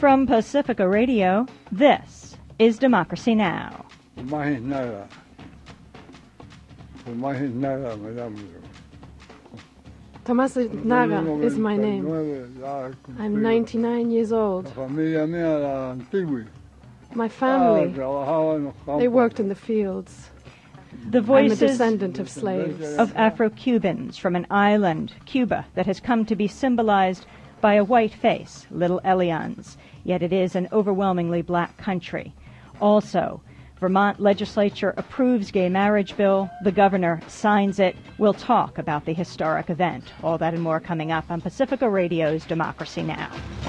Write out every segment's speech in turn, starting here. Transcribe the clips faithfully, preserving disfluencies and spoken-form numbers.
From Pacifica Radio, this is Democracy Now! Más nada. Más nada, madame. Tomás Naga is my name. I'm ninety-nine years old. My family, they worked in the fields. The voices I'm a descendant of slaves. Of Afro-Cubans from an island, Cuba, that has come to be symbolized by a white face, Little Elians. Yet it is an overwhelmingly black country. Also, Vermont legislature approves gay marriage bill. The governor signs it. We'll talk about the historic event. All that and more coming up on Pacifica Radio's Democracy Now!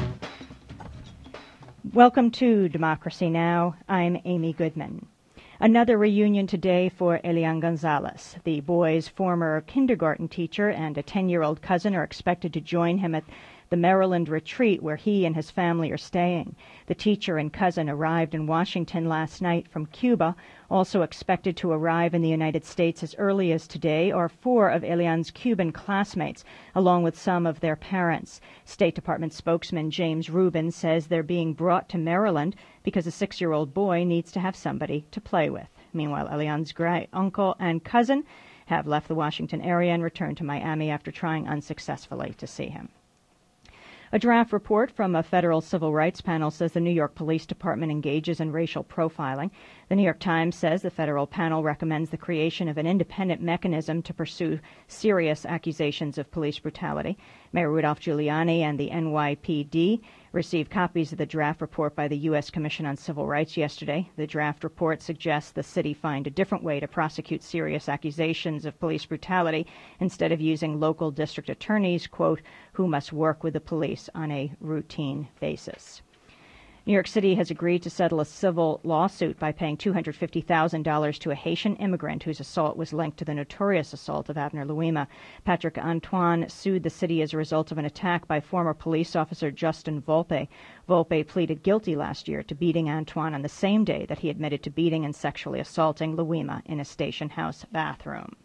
Welcome to Democracy Now! I'm Amy Goodman. Another reunion today for Elian Gonzalez. The boy's former kindergarten teacher and a ten-year-old cousin are expected to join him at the Maryland retreat where he and his family are staying. The teacher and cousin arrived in Washington last night from Cuba. Also expected to arrive in the United States as early as today are four of Elian's Cuban classmates, along with some of their parents. State Department spokesman James Rubin says they're being brought to Maryland because a six-year-old boy needs to have somebody to play with. Meanwhile, Elian's great uncle and cousin have left the Washington area and returned to Miami after trying unsuccessfully to see him. A draft report from a federal civil rights panel says the New York Police Department engages in racial profiling. The New York Times says the federal panel recommends the creation of an independent mechanism to pursue serious accusations of police brutality. Mayor Rudolph Giuliani and the N Y P D received copies of the draft report by the U S Commission on Civil Rights yesterday. The draft report suggests the city find a different way to prosecute serious accusations of police brutality instead of using local district attorneys, quote, who must work with the police on a routine basis. New York City has agreed to settle a civil lawsuit by paying two hundred fifty thousand dollars to a Haitian immigrant whose assault was linked to the notorious assault of Abner Louima. Patrick Antoine sued the city as a result of an attack by former police officer Justin Volpe. Volpe pleaded guilty last year to beating Antoine on the same day that he admitted to beating and sexually assaulting Louima in a station house bathroom.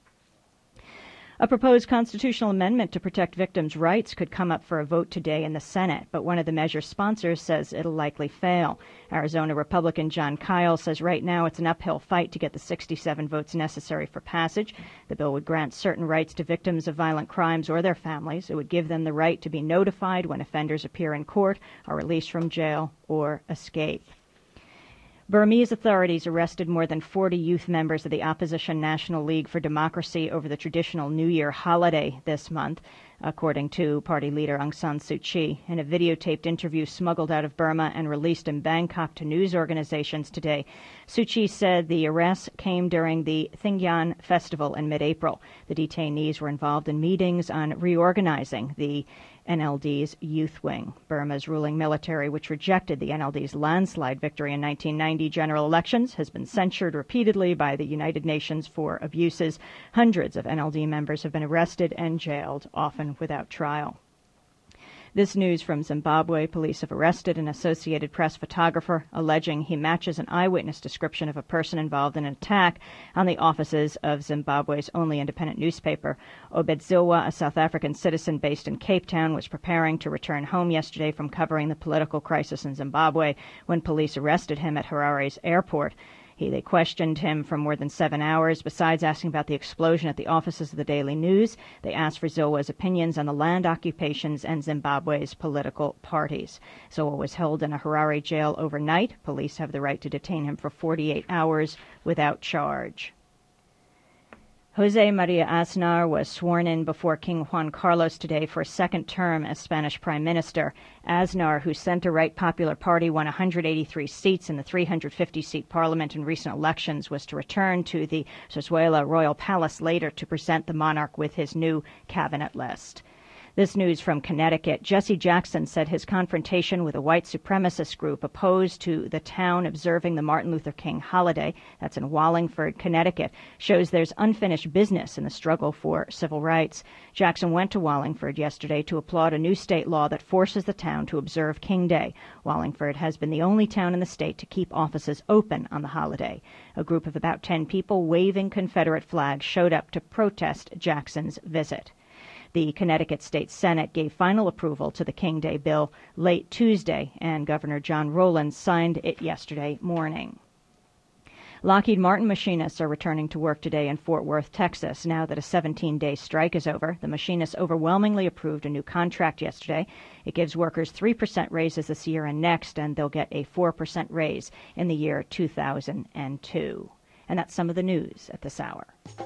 A proposed constitutional amendment to protect victims' rights could come up for a vote today in the Senate, but one of the measure's sponsors says it'll likely fail. Arizona Republican John Kyle says right now it's an uphill fight to get the sixty-seven votes necessary for passage. The bill would grant certain rights to victims of violent crimes or their families. It would give them the right to be notified when offenders appear in court, are released from jail, or escape. Burmese authorities arrested more than forty youth members of the opposition National League for Democracy over the traditional New Year holiday this month, according to party leader Aung San Suu Kyi. In a videotaped interview smuggled out of Burma and released in Bangkok to news organizations today, Suu Kyi said the arrests came during the Thingyan Festival in mid-April. The detainees were involved in meetings on reorganizing the N L D's youth wing. Burma's ruling military, which rejected the N L D's landslide victory in nineteen ninety general elections, has been censured repeatedly by the United Nations for abuses. Hundreds of N L D members have been arrested and jailed, often without trial. This news from Zimbabwe. Police have arrested an Associated Press photographer alleging he matches an eyewitness description of a person involved in an attack on the offices of Zimbabwe's only independent newspaper. Obedzilwa, a South African citizen based in Cape Town, was preparing to return home yesterday from covering the political crisis in Zimbabwe when police arrested him at Harare's airport. He, they questioned him for more than seven hours. Besides asking about the explosion at the offices of the Daily News, they asked for Zilwa's opinions on the land occupations and Zimbabwe's political parties. Zilwa was held in a Harare jail overnight. Police have the right to detain him for forty-eight hours without charge. Jose Maria Aznar was sworn in before King Juan Carlos today for a second term as Spanish Prime Minister. Aznar, whose center-right Popular Party won one hundred eighty-three seats in the three hundred fifty seat parliament in recent elections, was to return to the Zarzuela Royal Palace later to present the monarch with his new cabinet list. This news from Connecticut. Jesse Jackson said his confrontation with a white supremacist group opposed to the town observing the Martin Luther King holiday, that's in Wallingford, Connecticut, shows there's unfinished business in the struggle for civil rights. Jackson went to Wallingford yesterday to applaud a new state law that forces the town to observe King Day. Wallingford has been the only town in the state to keep offices open on the holiday. A group of about ten people waving Confederate flags showed up to protest Jackson's visit. The Connecticut State Senate gave final approval to the King Day bill late Tuesday, and Governor John Rowland signed it yesterday morning. Lockheed Martin machinists are returning to work today in Fort Worth, Texas, now that a seventeen-day strike is over. The machinists overwhelmingly approved a new contract yesterday. It gives workers three percent raises this year and next, and they'll get a four percent raise in the year two thousand two. And that's some of the news at this hour.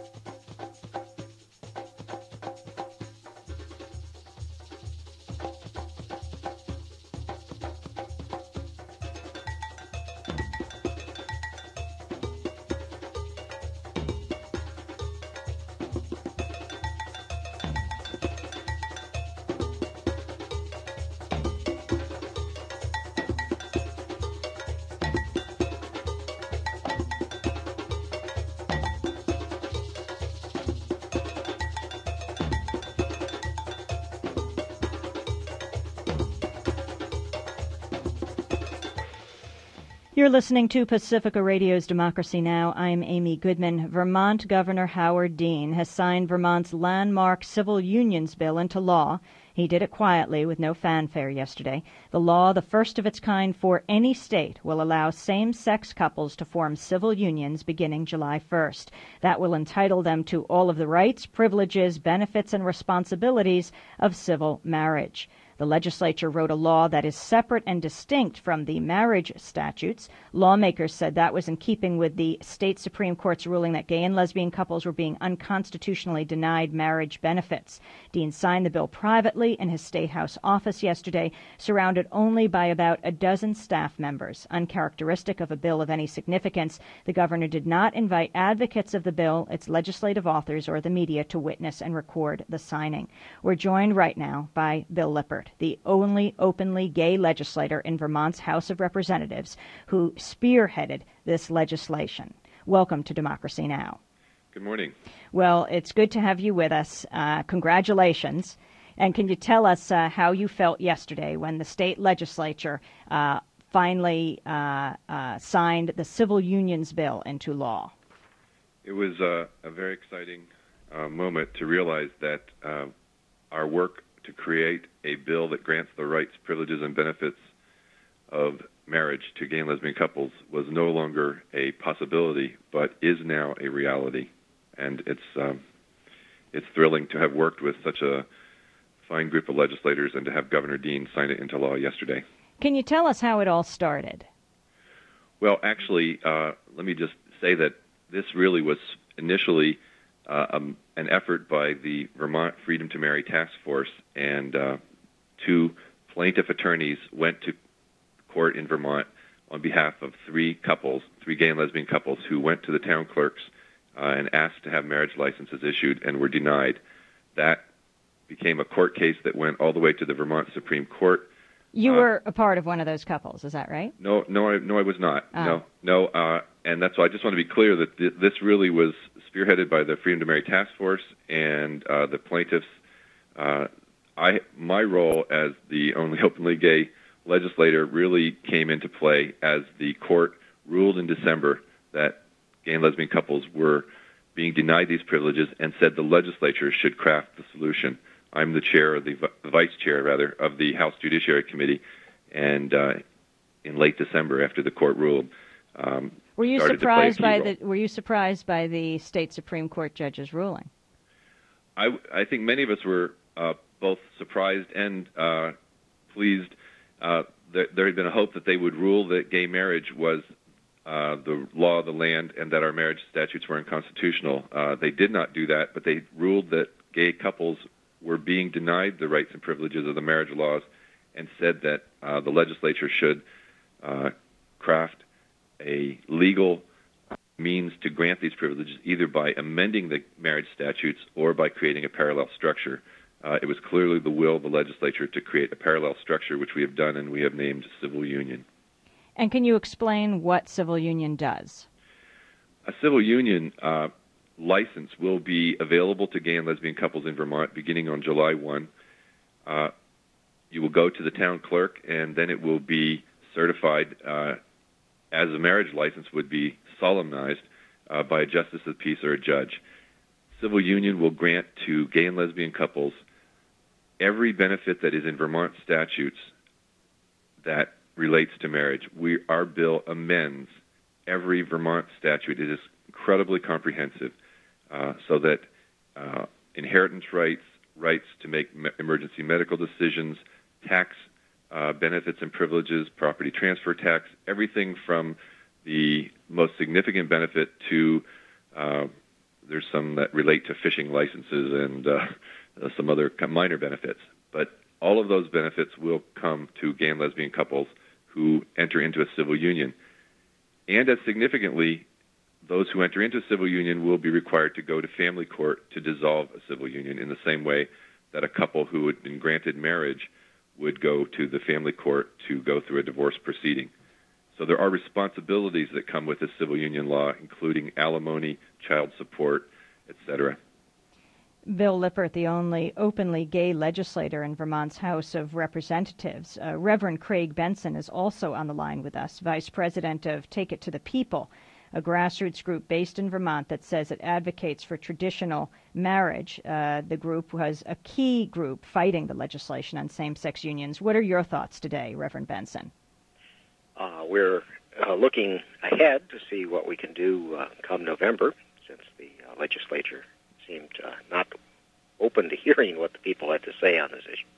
You're listening to Pacifica Radio's Democracy Now! I'm Amy Goodman. Vermont Governor Howard Dean has signed Vermont's landmark civil unions bill into law. He did it quietly with no fanfare yesterday. The law, the first of its kind for any state, will allow same-sex couples to form civil unions beginning July first. That will entitle them to all of the rights, privileges, benefits, and responsibilities of civil marriage. The legislature wrote a law that is separate and distinct from the marriage statutes. Lawmakers said that was in keeping with the state Supreme Court's ruling that gay and lesbian couples were being unconstitutionally denied marriage benefits. Dean signed the bill privately in his State House office yesterday, surrounded only by about a dozen staff members. Uncharacteristic of a bill of any significance, the governor did not invite advocates of the bill, its legislative authors, or the media to witness and record the signing. We're joined right now by Bill Lippert, the only openly gay legislator in Vermont's House of Representatives, who spearheaded this legislation. Welcome to Democracy Now! Good morning. Well, it's good to have you with us. Uh, congratulations. And can you tell us uh, how you felt yesterday when the state legislature uh, finally uh, uh, signed the civil unions bill into law? It was uh, a very exciting uh, moment to realize that uh, our work to create a bill that grants the rights, privileges, and benefits of marriage to gay and lesbian couples was no longer a possibility, but is now a reality. And it's um, it's thrilling to have worked with such a fine group of legislators and to have Governor Dean sign it into law yesterday. Can you tell us how it all started? Well, actually, uh, let me just say that this really was initially uh, um, an effort by the Vermont Freedom to Marry Task Force, and uh, two plaintiff attorneys went to court in Vermont on behalf of three couples, three gay and lesbian couples, who went to the town clerks uh, and asked to have marriage licenses issued and were denied. That became a court case that went all the way to the Vermont Supreme Court. You uh, were a part of one of those couples, is that right? No, no, I, no, I was not. Oh. No, no, uh, and that's why I just want to be clear that th- this really was spearheaded by the Freedom to Marry Task Force and uh, the plaintiffs. Uh, I, my role as the only openly gay legislator really came into play as the court ruled in December that gay and lesbian couples were being denied these privileges and said the legislature should craft the solution. I'm the chair, of the, the vice chair, rather, of the House Judiciary Committee, and uh, in late December, after the court ruled, um, were you surprised by the Were you surprised by the state Supreme Court judge's ruling? I, I think many of us were uh, both surprised and uh, pleased. Uh, there, there had been a hope that they would rule that gay marriage was uh, the law of the land and that our marriage statutes were unconstitutional. Uh, they did not do that, but they ruled that gay couples were being denied the rights and privileges of the marriage laws, and said that uh, the legislature should uh, craft a legal means to grant these privileges, either by amending the marriage statutes or by creating a parallel structure. Uh, it was clearly the will of the legislature to create a parallel structure, which we have done, and we have named civil union. And can you explain what civil union does? A civil union uh, license will be available to gay and lesbian couples in Vermont beginning on July first. Uh, you will go to the town clerk, and then it will be certified uh, as a marriage license would be solemnized uh, by a justice of peace or a judge. Civil union will grant to gay and lesbian couples every benefit that is in Vermont statutes that relates to marriage, we our bill amends every Vermont statute. It is incredibly comprehensive, uh, so that uh, inheritance rights, rights to make me- emergency medical decisions, tax uh, benefits and privileges, property transfer tax, everything from the most significant benefit to uh, there's some that relate to fishing licenses and uh, some other minor benefits. But all of those benefits will come to gay and lesbian couples who enter into a civil union. And as significantly, those who enter into a civil union will be required to go to family court to dissolve a civil union in the same way that a couple who had been granted marriage would go to the family court to go through a divorce proceeding. So there are responsibilities that come with the civil union law, including alimony, child support, et cetera. Bill Lippert, the only openly gay legislator in Vermont's House of Representatives. Uh, Reverend Craig Benson is also on the line with us, Vice President of Take It to the People, a grassroots group based in Vermont that says it advocates for traditional marriage. Uh, the group was a key group fighting the legislation on same-sex unions. What are your thoughts today, Reverend Benson? Uh, we're uh, looking ahead to see what we can do uh, come November, since the uh, legislature seemed uh, not open to hearing what the people had to say on this issue.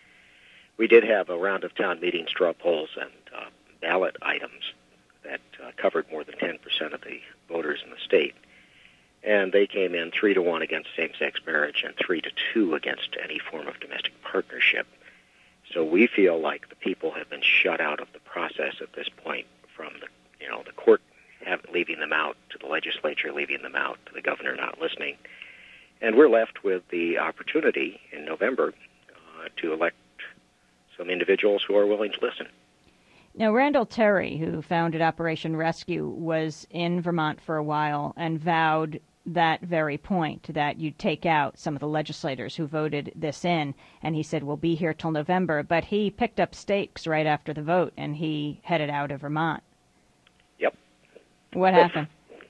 We did have a round of town meeting straw polls and uh, ballot items that uh, covered more than ten percent of the voters in the state, and they came in three to one against same-sex marriage and three to two against any form of domestic partnership. So we feel like the people have been shut out of the process at this point, from the, you know, the court have, leaving them out, to the legislature leaving them out, to the governor not listening. And we're left with the opportunity in November uh, to elect some individuals who are willing to listen. Now, Randall Terry, who founded Operation Rescue, was in Vermont for a while and vowed that very point, that you'd take out some of the legislators who voted this in, and he said, we'll be here till November, but he picked up stakes right after the vote, and he headed out of Vermont. Yep. What happened?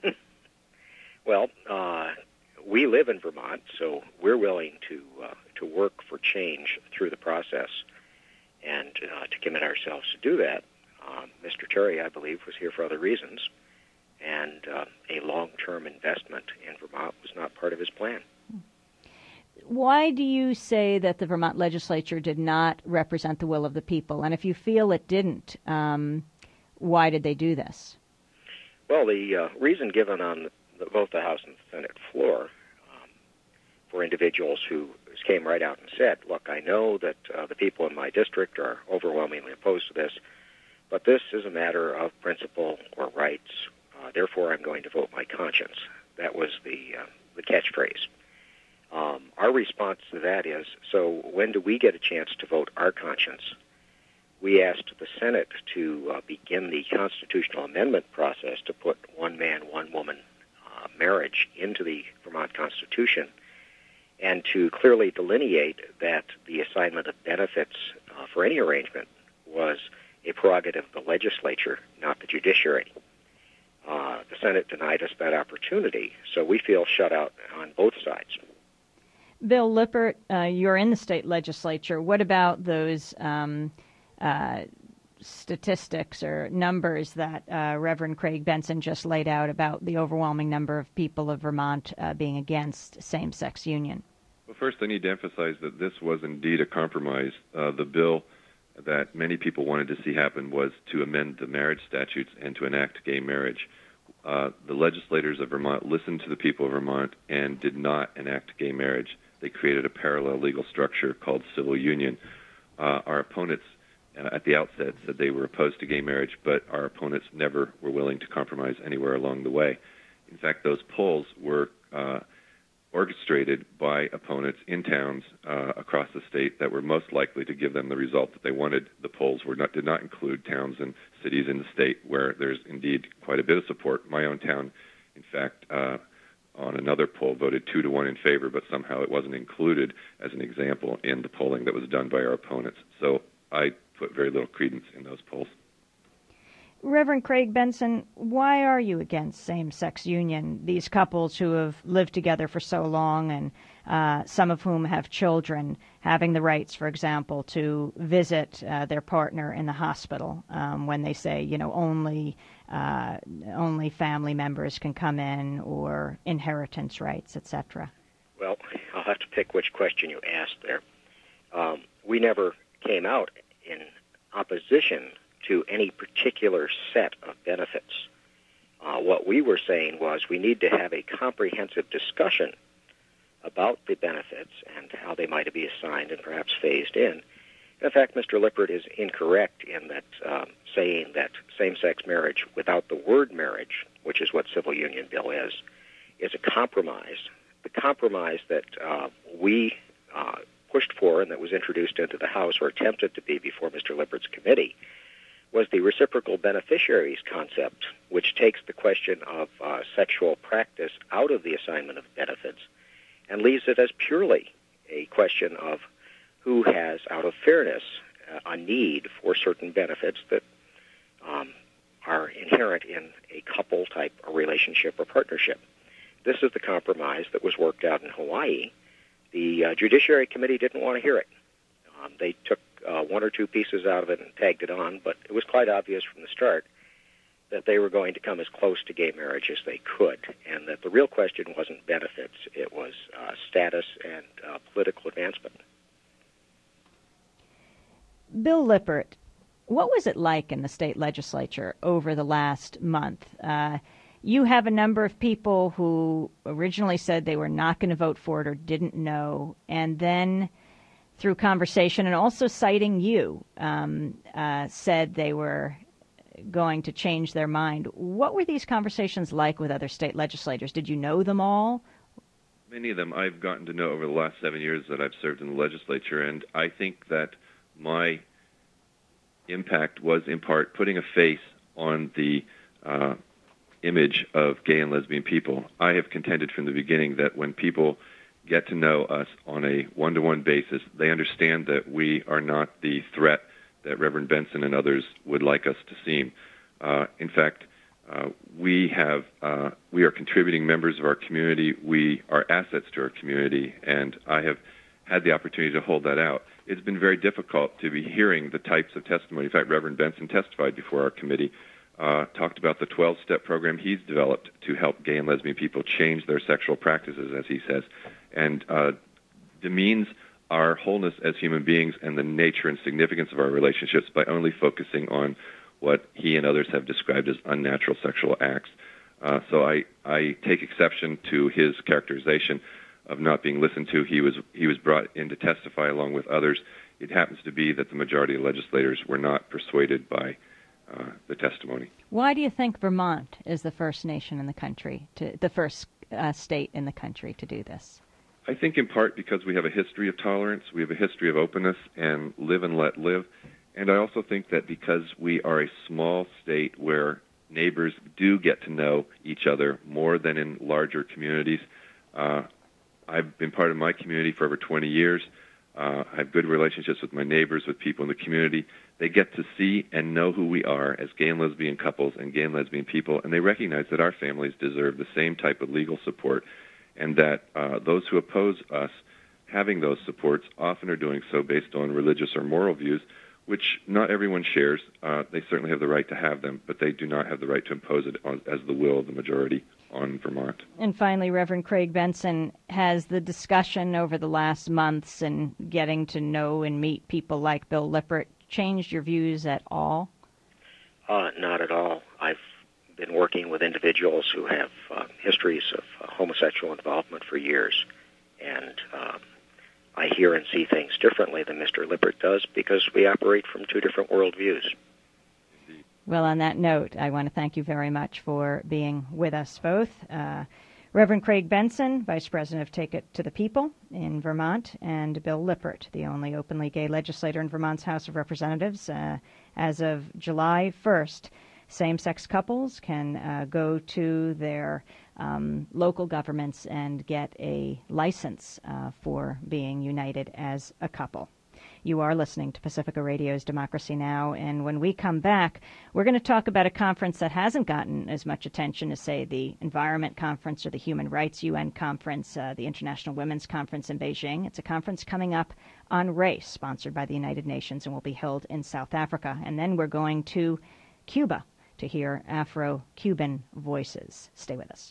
Well, uh, we live in Vermont, so we're willing to uh, to work for change through the process, and uh, to commit ourselves to do that. Um, Mister Terry, I believe, was here for other reasons, and uh, a long-term investment in Vermont was not part of his plan. Why do you say that the Vermont legislature did not represent the will of the people? And if you feel it didn't, um, why did they do this? Well, the uh, reason given on the, both the House and the Senate floor um, for individuals who came right out and said, look, I know that uh, the people in my district are overwhelmingly opposed to this, but this is a matter of principle or rights. Uh, therefore, I'm going to vote my conscience. That was the uh, the catchphrase. Um, our response to that is, so when do we get a chance to vote our conscience? We asked the Senate to uh, begin the constitutional amendment process to put one man, one woman uh, marriage into the Vermont Constitution, and to clearly delineate that the assignment of benefits uh, for any arrangement was a prerogative of the legislature, not the judiciary. Uh, the Senate denied us that opportunity, so we feel shut out on both sides. Bill Lippert, uh, you're in the state legislature. What about those um, uh, statistics or numbers that uh, Reverend Craig Benson just laid out about the overwhelming number of people of Vermont uh, being against same-sex union? Well, first I need to emphasize that this was indeed a compromise. Uh, the bill that many people wanted to see happen was to amend the marriage statutes and to enact gay marriage. Uh, the legislators of Vermont listened to the people of Vermont and did not enact gay marriage. They created a parallel legal structure called civil union. Uh, our opponents uh, at the outset said they were opposed to gay marriage, but our opponents never were willing to compromise anywhere along the way. In fact, those polls were uh, orchestrated by opponents in towns uh, across the state that were most likely to give them the result that they wanted. The polls were not, did not include towns and cities in the state where there's indeed quite a bit of support. My own town, in fact, uh, on another poll voted two to one in favor, but somehow it wasn't included as an example in the polling that was done by our opponents. So I put very little credence in those polls. Reverend Craig Benson, why are you against same-sex union? These couples who have lived together for so long and uh, some of whom have children, having the rights, for example, to visit uh, their partner in the hospital um, when they say, you know, only uh, only family members can come in, or inheritance rights, et cetera? Well, I'll have to pick which question you asked there. Um, we never came out in opposition to any particular set of benefits. Uh, what we were saying was we need to have a comprehensive discussion about the benefits and how they might be assigned and perhaps phased in. In fact, Mister Lippert is incorrect in that um, saying that same-sex marriage without the word marriage, which is what civil union bill is, is a compromise. The compromise that uh, we uh, pushed for and that was introduced into the House, or attempted to be before Mister Lippert's committee, was the reciprocal beneficiaries concept, which takes the question of uh, sexual practice out of the assignment of benefits and leaves it as purely a question of who has, out of fairness, uh, a need for certain benefits that um, are inherent in a couple-type relationship or partnership. This is the compromise that was worked out in Hawaii. The uh, Judiciary Committee didn't want to hear it. Um, they took uh, one or two pieces out of it and tagged it on, but it was quite obvious from the start that they were going to come as close to gay marriage as they could, and that the real question wasn't benefits, it was uh, status and uh, political advancement. Bill Lippert, what was it like in the state legislature over the last month? Uh, you have a number of people who originally said they were not going to vote for it or didn't know, and then through conversation and also citing you, um, uh, said they were going to change their mind. What were these conversations like with other state legislators? Did you know them all? Many of them I've gotten to know over the last seven years that I've served in the legislature, and I think that my impact was in part putting a face on the uh, image of gay and lesbian people. I have contended from the beginning that when people get to know us on a one-to-one basis, they understand that we are not the threat that Reverend Benson and others would like us to seem. Uh, in fact, uh, we have uh, we are contributing members of our community. We are assets to our community, and I have had the opportunity to hold that out. It's been very difficult to be hearing the types of testimony. In fact, Reverend Benson testified before our committee, uh, talked about the twelve-step program he's developed to help gay and lesbian people change their sexual practices, as he says, and uh, demeans our wholeness as human beings and the nature and significance of our relationships by only focusing on what he and others have described as unnatural sexual acts. Uh, so I, I take exception to his characterization of not being listened to. He was he was brought in to testify along with others. It happens to be that the majority of legislators were not persuaded by uh, the testimony. Why do you think Vermont is the first nation in the country, to the first uh, state in the country to do this? I think in part because we have a history of tolerance, we have a history of openness and live and let live. And I also think that because we are a small state where neighbors do get to know each other more than in larger communities. Uh, I've been part of my community for over twenty years. Uh, I have good relationships with my neighbors, with people in the community. They get to see and know who we are as gay and lesbian couples and gay and lesbian people, and they recognize that our families deserve the same type of legal support, and that uh, those who oppose us having those supports often are doing so based on religious or moral views, which not everyone shares. Uh, they certainly have the right to have them, but they do not have the right to impose it on, as the will of the majority on Vermont. And finally, Reverend Craig Benson, has the discussion over the last months and getting to know and meet people like Bill Lippert changed your views at all? Uh, not at all. I've been working with individuals who have uh, histories of uh, homosexual involvement for years, and um, I hear and see things differently than Mister Lippert does because we operate from two different worldviews. Well, on that note, I want to thank you very much for being with us both. Uh, Reverend Craig Benson, Vice President of Take It to the People in Vermont, and Bill Lippert, the only openly gay legislator in Vermont's House of Representatives. Uh, as of July first, same-sex couples can uh, go to their um, local governments and get a license uh, for being united as a couple. You are listening to Pacifica Radio's Democracy Now! And when we come back, we're going to talk about a conference that hasn't gotten as much attention as, say, the Environment Conference or the Human Rights U N Conference, uh, the International Women's Conference in Beijing. It's a conference coming up on race, sponsored by the United Nations, and will be held in South Africa. And then we're going to Cuba to hear Afro-Cuban voices. Stay with us.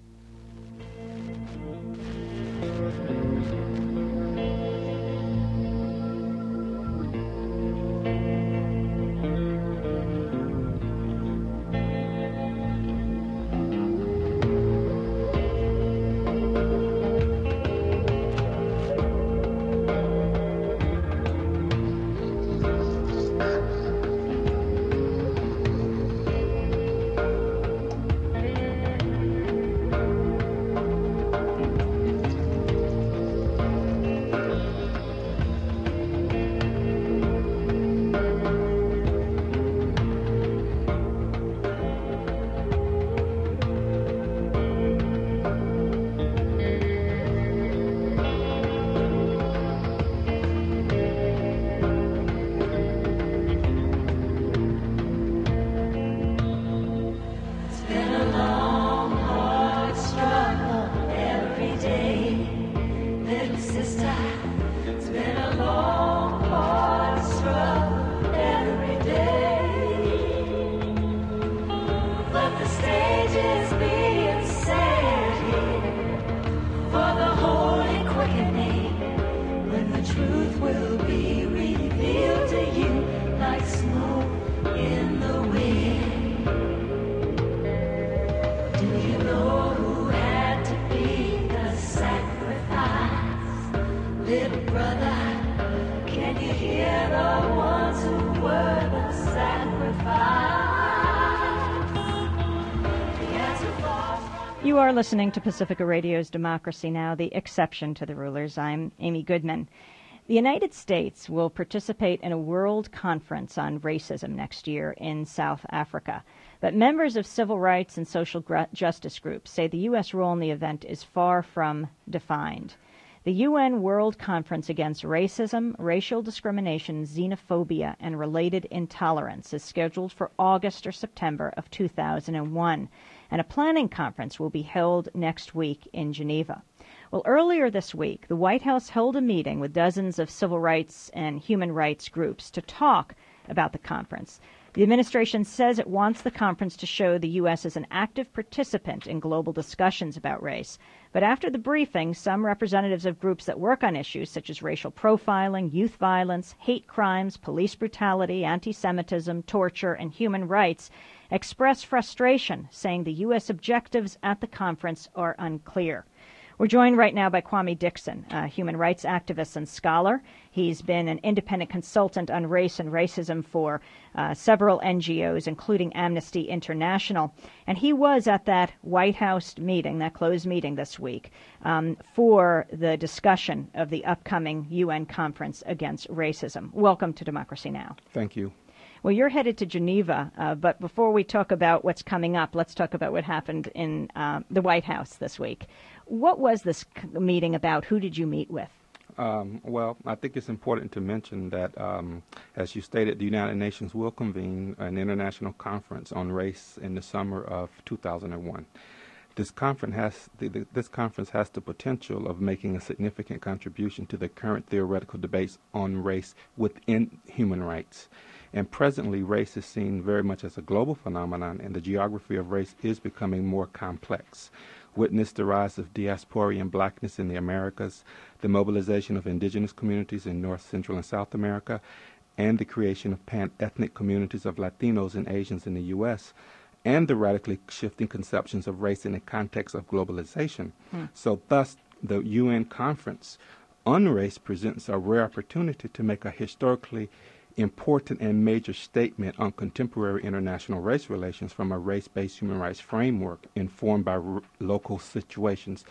You are listening to Pacifica Radio's Democracy Now!, the exception to the rulers. I'm Amy Goodman. The United States will participate in a world conference on racism next year in South Africa. But members of civil rights and social gr- justice groups say the U S role in the event is far from defined. The U N World Conference Against Racism, Racial Discrimination, Xenophobia, and Related Intolerance is scheduled for August or September of two thousand one, and a planning conference will be held next week in Geneva. Well, earlier this week, the White House held a meeting with dozens of civil rights and human rights groups to talk about the conference. The administration says it wants the conference to show the U S as an active participant in global discussions about race. But after the briefing, some representatives of groups that work on issues such as racial profiling, youth violence, hate crimes, police brutality, anti-Semitism, torture, and human rights expressed frustration, saying the U S objectives at the conference are unclear. We're joined right now by Kwame Dixon, a human rights activist and scholar. He's been an independent consultant on race and racism for uh, several N G Os, including Amnesty International. And he was at that White House meeting, that closed meeting this week, um, for the discussion of the upcoming U N conference against racism. Welcome to Democracy Now! Thank you. Well, you're headed to Geneva, uh, but before we talk about what's coming up, let's talk about what happened in uh, the White House this week. What was this meeting about? Who did you meet with? Um, well, I think it's important to mention that, um, as you stated, the United Nations will convene an international conference on race in the summer of two thousand one. This conference has the, the, this conference has the potential of making a significant contribution to the current theoretical debates on race within human rights. And presently, race is seen very much as a global phenomenon, and the geography of race is becoming more complex. Witness the rise of diasporian blackness in the Americas, the mobilization of indigenous communities in North, Central, and South America, and the creation of pan-ethnic communities of Latinos and Asians in the U S, and the radically shifting conceptions of race in the context of globalization. Hmm. So thus, the U N conference on race presents a rare opportunity to make a historically important and major statement on contemporary international race relations from a race-based human rights framework informed by r- local situations.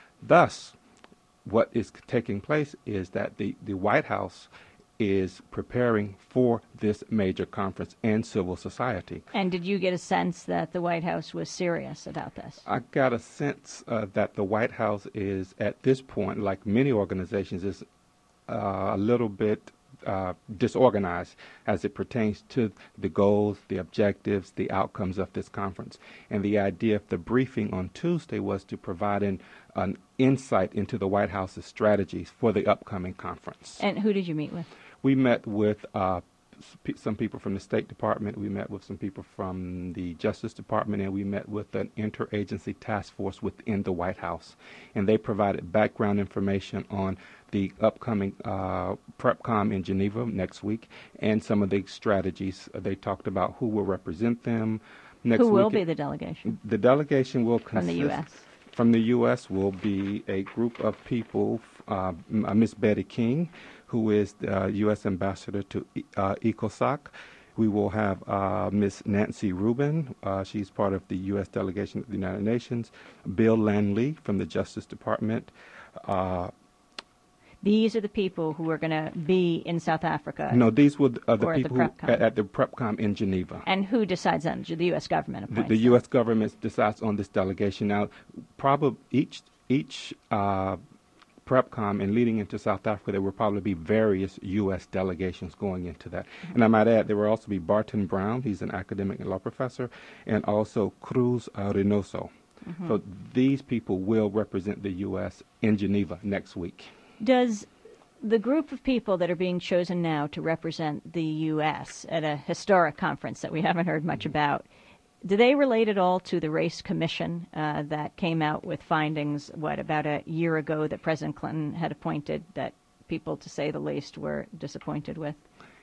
Thus, what is taking place is that the, the White House is preparing for this major conference and civil society. And did you get a sense that the White House was serious about this? I got a sense uh, that the White House is, at this point, like many organizations, is uh, a little bit uh, disorganized as it pertains to the goals, the objectives, the outcomes of this conference. And the idea of the briefing on Tuesday was to provide an, an insight into the White House's strategies for the upcoming conference. And who did you meet with? We met with uh, some people from the State Department, we met with some people from the Justice Department, and we met with an interagency task force within the White House. And they provided background information on the upcoming uh, PrepCom in Geneva next week and some of the strategies. Uh, they talked about who will represent them next week. Who will be the delegation? The delegation will consist... From the U S? From the U S will be a group of people, uh, Miss Betty King, who is the uh, U S ambassador to uh, ECOSOC. We will have uh, Miss Nancy Rubin. Uh, she's part of the U S delegation at the United Nations. Bill Lanley from the Justice Department. Uh, These are the people who are going to be in South Africa. No, these were uh, the or people at the, who, at, at the PrepCom in Geneva. And who decides on? The U S government appoints The, the U S government decides on this delegation. Now, probably each each uh, PrepCom and leading into South Africa, there will probably be various U S delegations going into that. Mm-hmm. And I might add, there will also be Barton Brown, he's an academic and law professor, and also Cruz uh, Reynoso. Mm-hmm. So these people will represent the U S in Geneva next week. Does the group of people that are being chosen now to represent the U S at a historic conference that we haven't heard much mm-hmm. about, do they relate at all to the Race Commission uh, that came out with findings, what, about a year ago that President Clinton had appointed that people, to say the least, were disappointed with?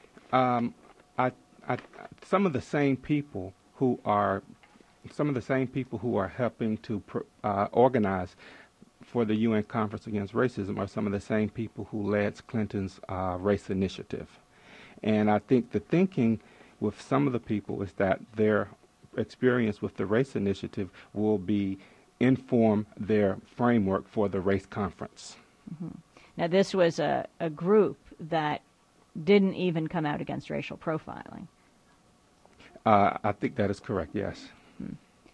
Um, I, I, some of the same people who are, some of the same people who are helping to uh, organize for the U N Conference Against Racism are some of the same people who led Clinton's uh, race initiative. And I think the thinking with some of the people is that their experience with the race initiative will be inform their framework for the race conference. Mm-hmm. Now, this was a, a group that didn't even come out against racial profiling. Uh, I think that is correct, yes. Hmm.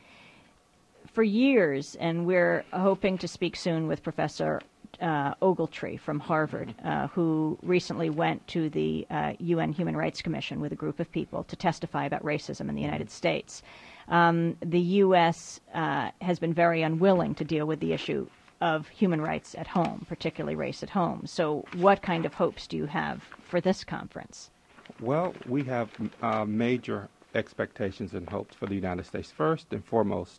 For years, and we're hoping to speak soon with Professor uh, Ogletree from Harvard, uh, who recently went to the uh, U N Human Rights Commission with a group of people to testify about racism in the United States. Um, the U S uh, has been very unwilling to deal with the issue of human rights at home, particularly race at home. So what kind of hopes do you have for this conference? Well, we have uh, major expectations and hopes for the United States. First and foremost,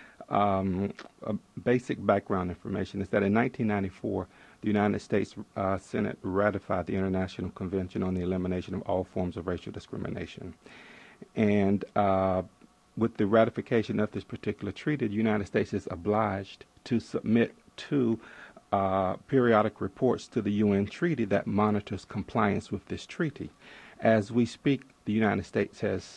Um, a basic background information is that in nineteen ninety-four, the United States uh, Senate ratified the International Convention on the Elimination of All Forms of Racial Discrimination. And uh, with the ratification of this particular treaty, the United States is obliged to submit two uh, periodic reports to the U N treaty that monitors compliance with this treaty. As we speak, the United States has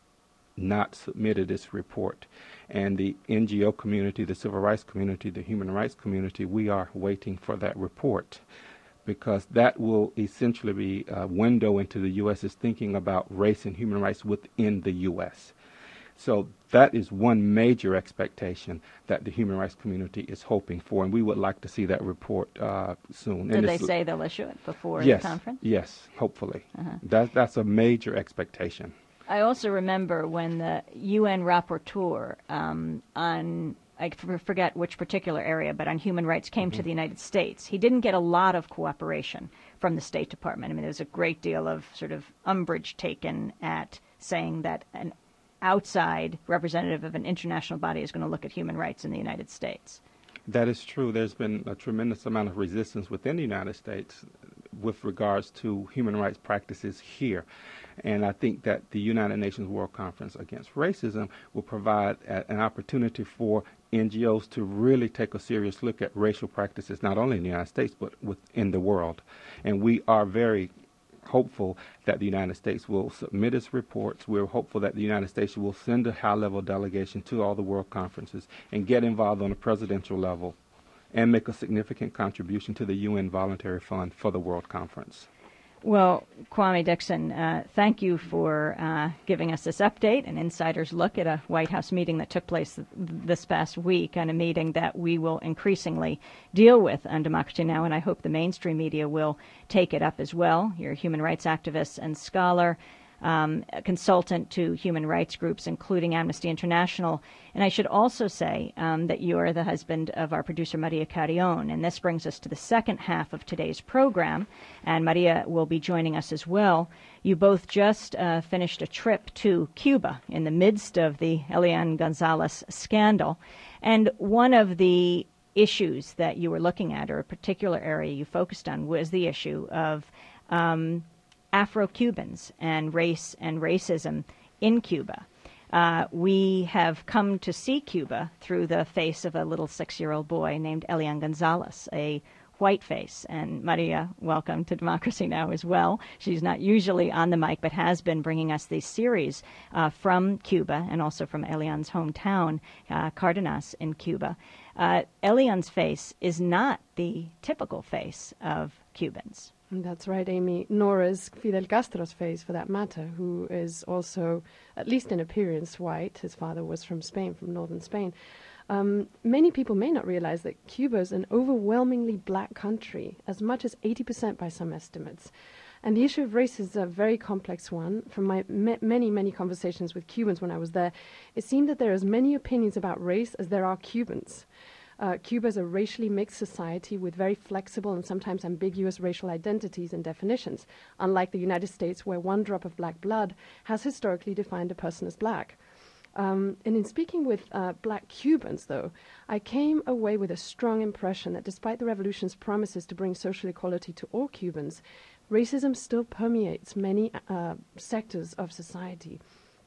not submitted this report. And the N G O community, the civil rights community, the human rights community, we are waiting for that report, because that will essentially be a window into the U S's thinking about race and human rights within the U S. So that is one major expectation that the human rights community is hoping for, and we would like to see that report uh, soon. Did and they say they'll issue it before yes, the conference? Yes, hopefully. Uh-huh. That, that's a major expectation. I also remember when the U N rapporteur um, on, I forget which particular area, but on human rights came mm-hmm. to the United States. He didn't get a lot of cooperation from the State Department. I mean, there was a great deal of sort of umbrage taken at saying that an outside representative of an international body is going to look at human rights in the United States. That is true. There's been a tremendous amount of resistance within the United States with regards to human rights practices here. And I think that the United Nations World Conference Against Racism will provide a, an opportunity for N G Os to really take a serious look at racial practices, not only in the United States, but within the world. And we are very hopeful that the United States will submit its reports. We're hopeful that the United States will send a high-level delegation to all the world conferences and get involved on a presidential level and make a significant contribution to the U N Voluntary Fund for the World Conference. Well, Kwame Dixon, uh, thank you for uh, giving us this update, an insider's look at a White House meeting that took place th- this past week, and a meeting that we will increasingly deal with on Democracy Now!, and I hope the mainstream media will take it up as well. You're a human rights activist and scholar, um, a consultant to human rights groups, including Amnesty International. And I should also say um, that you're the husband of our producer, Maria Carrion. And this brings us to the second half of today's program. And Maria will be joining us as well. You both just uh, finished a trip to Cuba in the midst of the Elian Gonzalez scandal. And one of the issues that you were looking at, or a particular area you focused on, was the issue of um, Afro-Cubans and race and racism in Cuba. Uh, we have come to see Cuba through the face of a little six-year-old boy named Elian Gonzalez, a white face. And Maria, welcome to Democracy Now! As well. She's not usually on the mic, but has been bringing us these series uh, from Cuba and also from Elian's hometown, uh, Cardenas in Cuba. Uh, Elian's face is not the typical face of Cubans. That's right, Amy. Nor is Fidel Castro's face, for that matter, who is also, at least in appearance, white. His father was from Spain, from northern Spain. Um, many people may not realize that Cuba is an overwhelmingly black country, as much as eighty percent by some estimates. And the issue of race is a very complex one. From my ma- many, many conversations with Cubans when I was there, it seemed that there are as many opinions about race as there are Cubans. Uh, Cuba is a racially mixed society with very flexible and sometimes ambiguous racial identities and definitions, unlike the United States, where one drop of black blood has historically defined a person as black. Um, and in speaking with uh, black Cubans, though, I came away with a strong impression that despite the revolution's promises to bring social equality to all Cubans, racism still permeates many uh, sectors of society.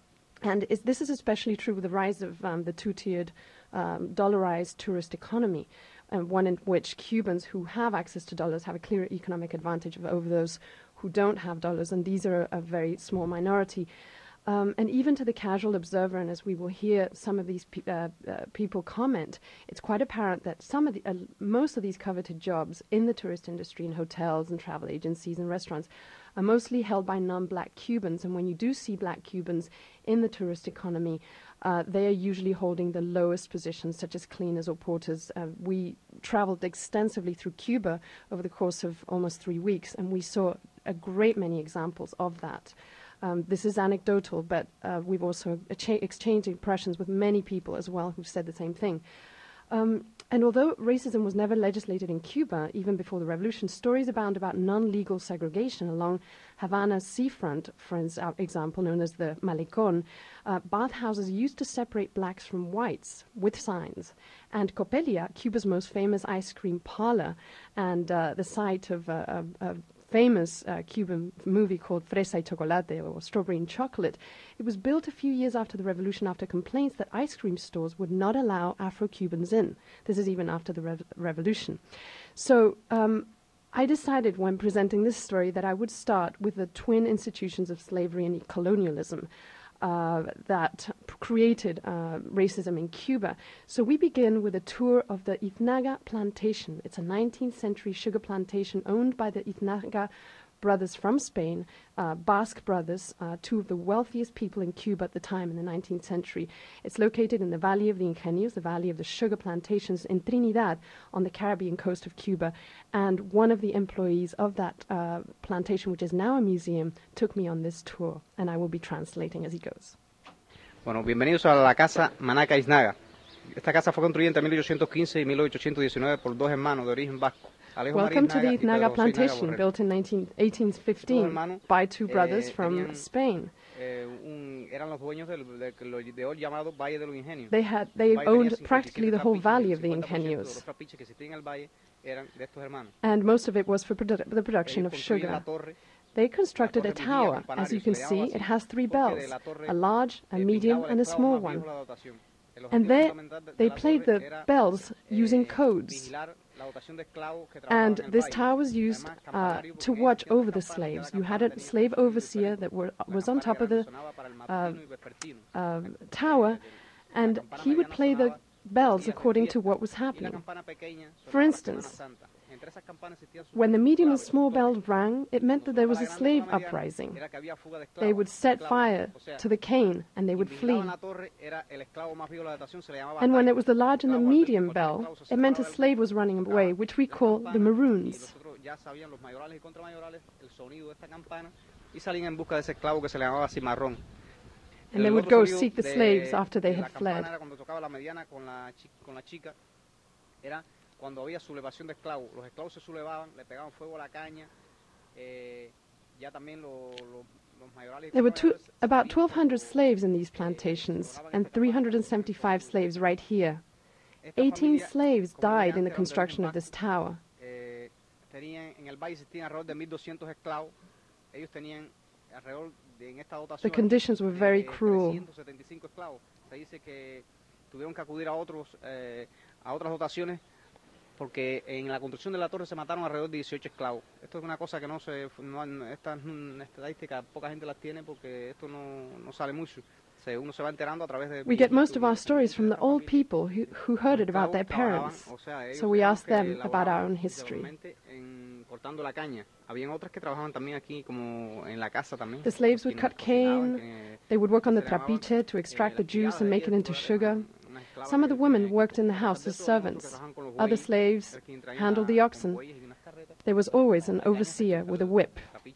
And is, this is especially true with the rise of um, the two-tiered um, dollarized tourist economy, and one in which Cubans who have access to dollars have a clear economic advantage of, over those who don't have dollars, and these are a, a very small minority. Um, and even to the casual observer, and as we will hear some of these pe- uh, uh, people comment, it's quite apparent that some of the, uh, most of these coveted jobs in the tourist industry, in hotels and travel agencies and restaurants, are mostly held by non-black Cubans. And when you do see black Cubans in the tourist economy, uh, they are usually holding the lowest positions, such as cleaners or porters. Uh, we traveled extensively through Cuba over the course of almost three weeks, and we saw a great many examples of that. Um, this is anecdotal, but uh, we've also acha- exchanged impressions with many people as well who've said the same thing. Um, and although racism was never legislated in Cuba, even before the revolution, stories abound about non-legal segregation along Havana's seafront, for example, known as the Malecón. Uh, bathhouses used to separate blacks from whites with signs. And Copelia, Cuba's most famous ice cream parlor, and uh, the site of a, a, a famous uh, Cuban movie called Fresa y Chocolate, or Strawberry and Chocolate. It was built a few years after the revolution, after complaints that ice cream stores would not allow Afro-Cubans in. This is even after the rev- revolution. So um, I decided when presenting this story that I would start with the twin institutions of slavery and colonialism Uh, that p- created uh, racism in Cuba. So we begin with a tour of the Iznaga plantation. It's a nineteenth century sugar plantation owned by the Iznaga brothers from Spain, uh, Basque brothers, uh, two of the wealthiest people in Cuba at the time in the nineteenth century. It's located in the Valley of the Ingenios, the Valley of the Sugar Plantations in Trinidad on the Caribbean coast of Cuba. And one of the employees of that uh, plantation, which is now a museum, took me on this tour, and I will be translating as he goes. Bueno, bienvenidos a la casa Manaca Iznaga. Esta casa fue construida entre mil ochocientos quince y mil ochocientos diecinueve por dos hermanos de origen vasco. Welcome to the Iznaga plantation, built in eighteen fifteen by two brothers from Spain. They had they owned practically the whole valley of the Ingenios, and most of it was for produ- the production of sugar. They constructed a tower. As you can see, it has three bells, a large, a medium, and a small one. And there they played the bells using codes. And this tower was used uh, to watch over the slaves. You had a slave overseer that were, was on top of the uh, uh, tower, and he would play the bells according to what was happening. For instance, When the medium and small bell rang, it meant that there was a slave uprising. They would set fire to the cane and they would flee. And when it was the large and the medium bell, it meant a slave was running away, which we call the maroons. And they would go seek the slaves after they had fled. Cuando había sublevación de esclavos, los esclavos se sublevaban, le pegaban fuego a la caña, eh, ya también lo, lo, los mayorales. There were two, about twelve hundred slaves in these plantations, and three hundred seventy-five slaves right here. eighteen slaves died in the construction of this tower. Eh, tenían, en el valle existían alrededor de mil doscientos esclavos. Ellos tenían alrededor de, en esta dotación, the conditions were very cruel. trescientos setenta y cinco esclavos. Se dice que tuvieron que acudir a otros, eh, a otras dotaciones, porque en la construcción de la torre se mataron alrededor de dieciocho esclavos. Esto es una cosa que no se, no, estas estadísticas poca gente las tiene porque esto no, no sale mucho. Se, uno se va enterando a través de. We get most of our stories from the old people who, who heard it about their parents. So we ask them about our own history. En, cortando la caña. Habían otras que trabajaban también aquí como en la casa también. The slaves would cut cane. They would work on the trapiche to extract the juice and make it into sugar. Some of the women worked in the house as servants. Other slaves handled the oxen. There was always an overseer with a whip.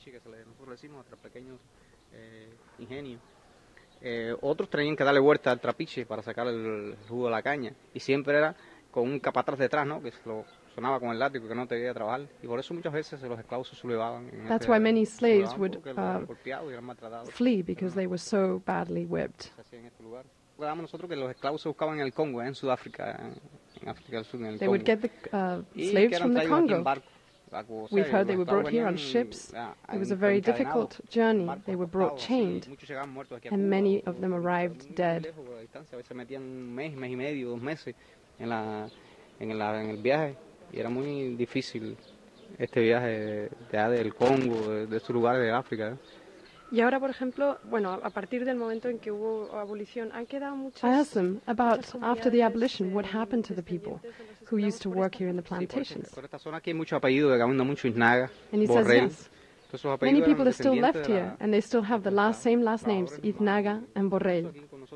Eh, otros tenían que darle vuelta al trapiche para sacar el jugo de la caña. Y siempre era con un capataz detrás, ¿no? Que se lo sonaba con el látigo, que no te quería trabajar. Y por eso muchas veces los esclavos se sublevaban. That's why many slaves would uh, flee, because they were so badly whipped. Nosotros que los esclavos se buscaban en el Congo, en Sudáfrica, en África del Sur, en el They Congo. would get the uh, slaves from the Congo. We've heard they were brought here on ships. It was a very difficult journey. They were brought chained, and many of them arrived dead. A veces metían un mes, mes y medio, dos meses en la, en la, en el viaje, y era muy difícil este viaje de, de, del Congo, de, de estos lugares de África. ¿eh? Y ahora, por ejemplo, bueno, a partir del momento en que hubo abolición, han quedado muchas. I asked them about after the abolition, what happened to the people who used to work here in the plantations. Por esta zona aquí hay mucho apellido, que abunda mucho Iznaga, And he says Borrell. yes. Many people are still left here, and they still have the last same last names, Iznaga and Borrell.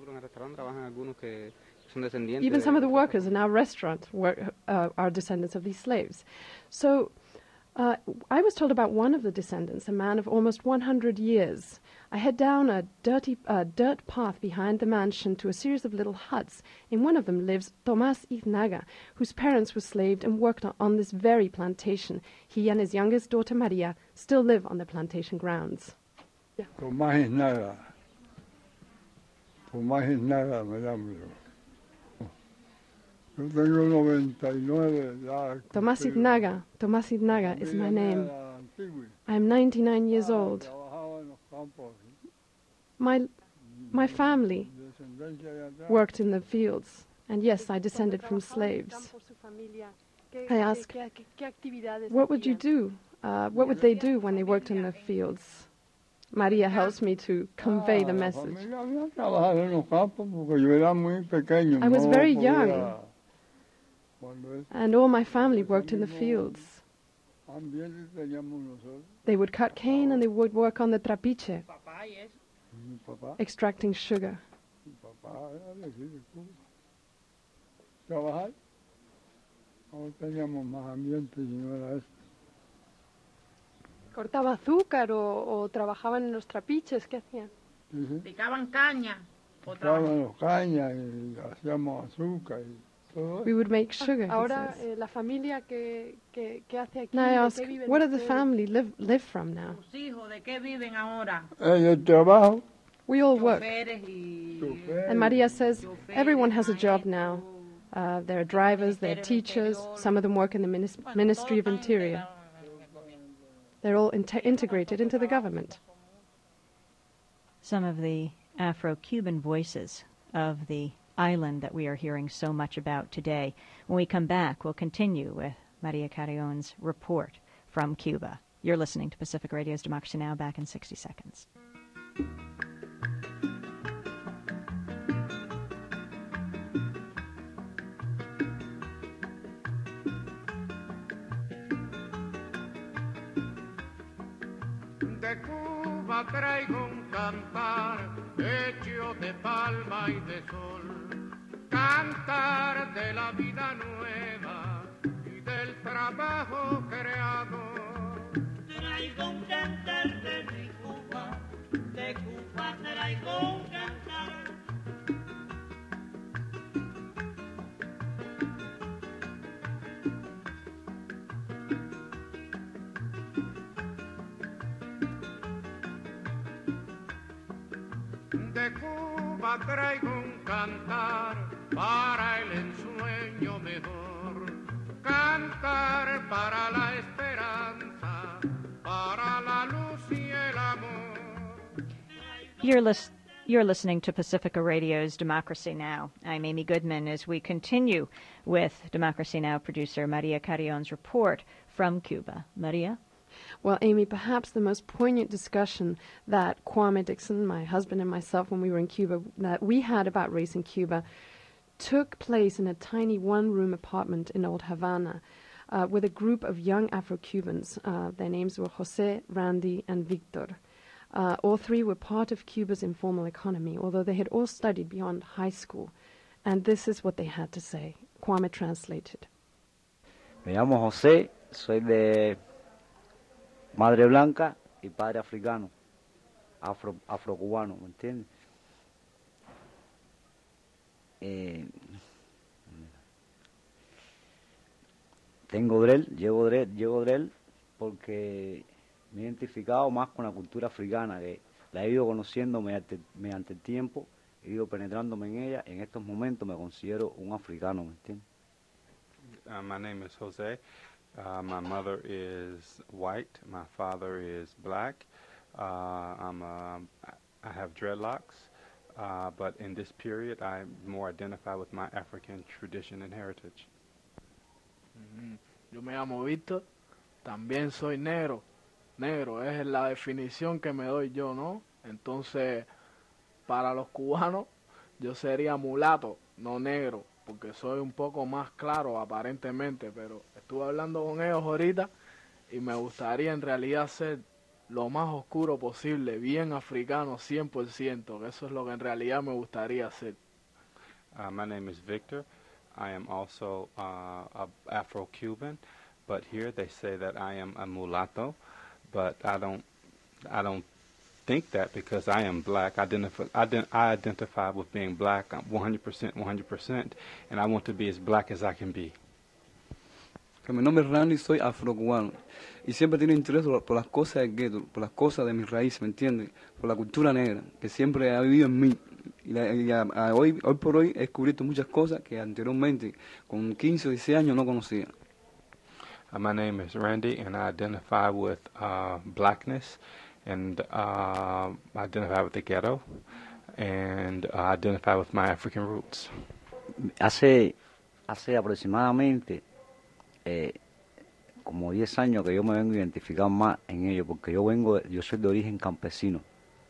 Even some of the workers in our restaurant were, uh, are descendants of these slaves. So uh, I was told about one of the descendants, a man of almost one hundred years. I head down a dirty uh, dirt path behind the mansion to a series of little huts. In one of them lives Tomás Iznaga, whose parents were slaved and worked on, on this very plantation. He and his youngest daughter Maria still live on the plantation grounds. Yeah. Tomás Iznaga. Tomás Iznaga me llamo yo. Yo tengo noventa y nueve ya. Tomás Iznaga. Tomás Iznaga is my name. I am ninety-nine years old. My, my family worked in the fields, and yes, I descended from slaves. I ask, what would you do? Uh, what would they do when they worked in the fields? Maria helps me to convey the message. I was very young, and all my family worked in the fields. They would cut cane and they would work on the trapiche, extracting sugar. ¿Cortaba azúcar o, o trabajaban en los trapiches? ¿Qué hacían? Picaban caña. Picaban caña y hacíamos azúcar y todo. We would make sugar. Ahora eh, la familia que, que, que hace aquí. Now I ask, where does the family live live from now? Sus hijos, ¿de qué viven ahora? El trabajo. We all work. And Maria says everyone has a job now. Uh, there are drivers, there are teachers. Some of them work in the minis Ministry of Interior. They're all inte integrated into the government. Some of the Afro-Cuban voices of the island that we are hearing so much about today. When we come back, we'll continue with Maria Carrion's report from Cuba. You're listening to Pacific Radio's Democracy Now! Back in sixty seconds. De Cuba traigo un cantar hecho de palma y de sol, cantar de la vida nueva y del trabajo creador. Traigo un cantar de mi Cuba, de Cuba traigo un cantar. De Cuba traigo un cantar para el ensueño mejor, cantar para la esperanza, para la luz y el amor. You're, lis- you're listening to Pacifica Radio's Democracy Now! I'm Amy Goodman as we continue with Democracy Now! Producer Maria Carrion's report from Cuba. Maria? Well, Amy, perhaps the most poignant discussion that Kwame Dixon, my husband, and myself, when we were in Cuba, that we had about race in Cuba, took place in a tiny one-room apartment in Old Havana uh, with a group of young Afro-Cubans. Uh, their names were Jose, Randy, and Victor. Uh, all three were part of Cuba's informal economy, although they had all studied beyond high school. And this is what they had to say. Kwame translated. Me llamo José, soy de madre blanca y padre africano, afro, afrocubano, ¿me entiendes? Eh, tengo drel, llevo drel, llevo drel porque me he identificado más con la cultura africana, que la he ido conociendo mediante, mediante el tiempo, he ido penetrándome en ella, y en estos momentos me considero un africano, ¿me entiendes? Uh, my name is Jose. Uh, my mother is white. My father is black. Uh, I'm a, I have dreadlocks, uh, but in this period, I more identify with my African tradition and heritage. Mm-hmm. Yo me llamo Víctor. También soy negro. Negro es la definición que me doy yo, ¿no? Entonces, para los cubanos, yo sería mulato, no negro, porque soy un poco más claro aparentemente, pero estuve hablando con ellos ahorita y me gustaría en realidad ser lo más oscuro posible, bien africano cien por ciento, que eso es lo que en realidad me gustaría hacer. Uh, my name is Victor. I am also uh, a Afro-Cuban, but here they say that I am a mulatto, but I don't, I don't think that because I am black. I identify, ident- I identify with being black one hundred percent, one hundred percent, and I want to be as black as I can be. Que mi nombre es Randy, soy afrocubano y siempre tengo interés por, por las cosas del gueto, por las cosas de mis raíces, ¿me entiendes? Por la cultura negra, que siempre ha vivido en mí. Y, la, y a, a hoy, hoy por hoy he descubierto muchas cosas que anteriormente, con quince o dieciséis años, no conocía. Uh, my name is Randy, and I identify with uh, blackness, and uh, I identify with the ghetto, and uh, I identify with my African roots. Hace, hace aproximadamente eh, como diez años que yo me vengo a identificar más en ello, porque yo vengo, yo soy de origen campesino.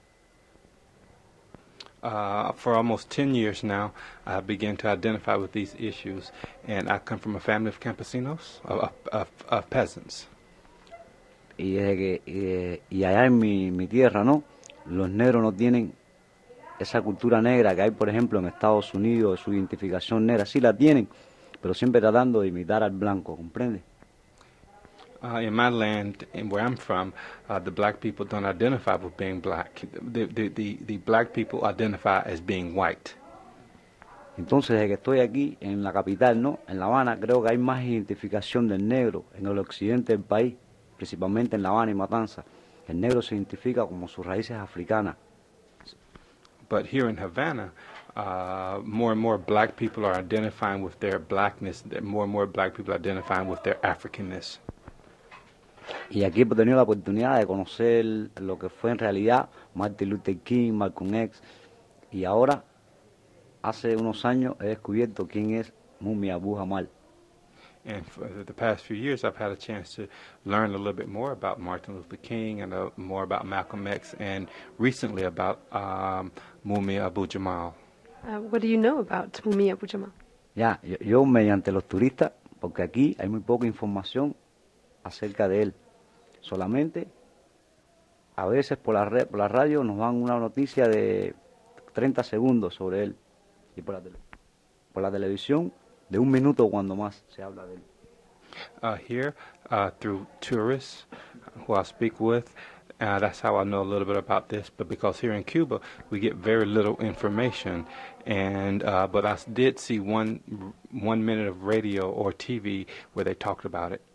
Uh, for almost ten years now, I began to identify with these issues, and I come from a family of campesinos, of, of, of peasants. Y, desde que, eh, y allá en mi, mi tierra, ¿no? Los negros no tienen esa cultura negra que hay, por ejemplo, en Estados Unidos, su identificación negra, sí la tienen, pero siempre tratando de imitar al blanco, ¿comprende? Uh, in my land, and where I'm from, uh, the black people don't identify with being black. The, the, the, the black people identify as being white. Entonces, desde que estoy aquí, en la capital, ¿no? En La Habana, creo que hay más identificación del negro en el occidente del país, principalmente en La Habana y Matanza. El negro se identifica como sus raíces africanas. But here in Havana, uh, more and more black people are identifying with their blackness. More and more black people are identifying with their Africanness. Y aquí he tenido la oportunidad de conocer lo que fue en realidad Martin Luther King, Malcolm X, y ahora, hace unos años, he descubierto quién es Mumia Abu Jamal. And for the past few years, I've had a chance to learn a little bit more about Martin Luther King and uh, more about Malcolm X, and recently about um, Mumia Abu Jamal. Uh, what do you know about Mumia Abu Jamal? Ya, yo, yo mediante los turistas, porque aquí hay muy poca información acerca de él. Solamente a veces por la, red, por la radio nos dan una noticia de treinta segundos sobre él. Y por la, tele, por la televisión, de un minuto cuando más se habla de él. Uh, here, uh, through tourists who I speak with, uh, that's how I know a little bit about this. But because here in Cuba, we get very little information. And uh, but I did see one one minute of radio or T V where they talked about it.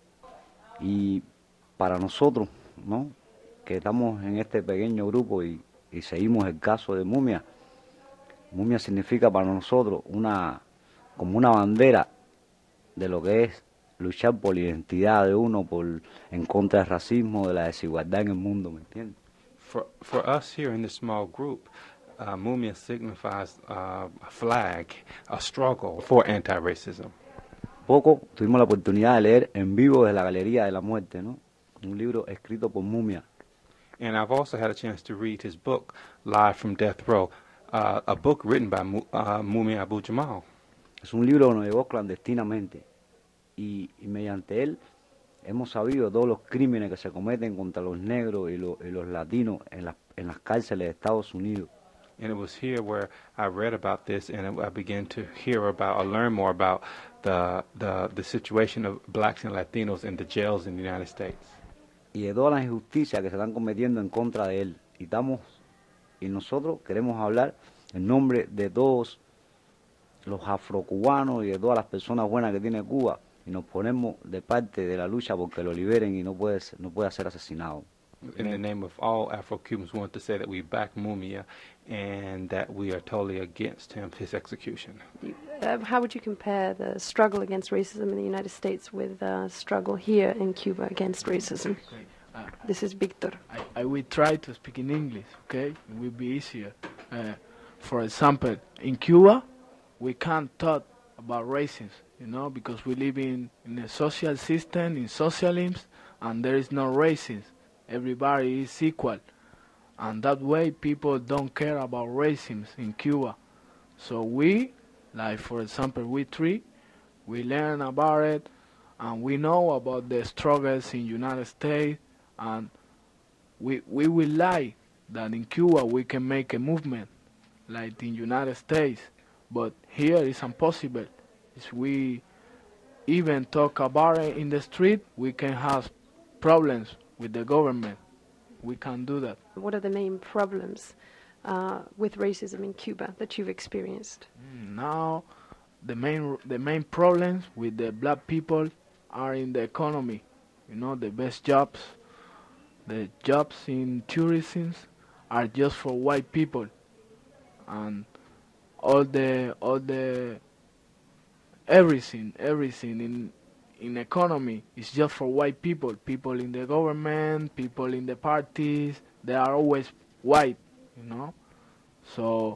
Y para nosotros, ¿no?, que estamos en este pequeño grupo y, y seguimos el caso de Mumia, Mumia significa para nosotros una como una bandera de lo que es luchar por la identidad de uno, por en contra del racismo, de la desigualdad en el mundo, ¿me entiendes? For for us here in this small group, uh, Mumia signifies uh, a flag, a struggle for anti-racism. Poco tuvimos la oportunidad de leer En vivo desde la Galería de la Muerte, ¿no?, un libro escrito por Mumia. And I've also had a chance to read his book, Live from Death Row, uh, a book written by Mu, uh, Mumia Abu-Jamal. Es un libro que nos llegó clandestinamente y, y mediante él hemos sabido todos los crímenes que se cometen contra los negros y, lo, y los latinos en, la, en las cárceles de Estados Unidos. And it was here where I read about this, and I began to hear about or learn more about the, the, the situation of blacks and Latinos in the jails in the United States. Y de todas las injusticias que se están cometiendo en contra de él. Y, estamos, y nosotros queremos hablar en nombre de todos los afrocubanos y de todas las personas buenas que tiene Cuba. Y nos ponemos de parte de la lucha porque lo liberen y no puede, no pueda ser asesinado. In the name of all Afro-Cubans, we want to say that we back Mumia and that we are totally against him, his execution. Uh, how would you compare the struggle against racism in the United States with the struggle here in Cuba against racism? Okay. Uh, This is Victor. I, I will try to speak in English, okay? It will be easier. Uh, for example, in Cuba, we can't talk about racism, you know, because we live in, in a social system, in socialism, and there is no racism. Everybody is equal. And that way people don't care about racism in Cuba. So we, like for example we three, we learn about it and we know about the struggles in United States, and we we will like that in Cuba we can make a movement like in United States, but here it's impossible. If we even talk about it in the street, we can have problems with the government. We can't do that. What are the main problems uh, with racism in Cuba that you've experienced? Mm, Now, the main the main problems with the black people are in the economy. You know, the best jobs, the jobs in tourism are just for white people, and all the all the everything everything in in economy is just for white people. People in the government, people in the parties, they are always white, you know. So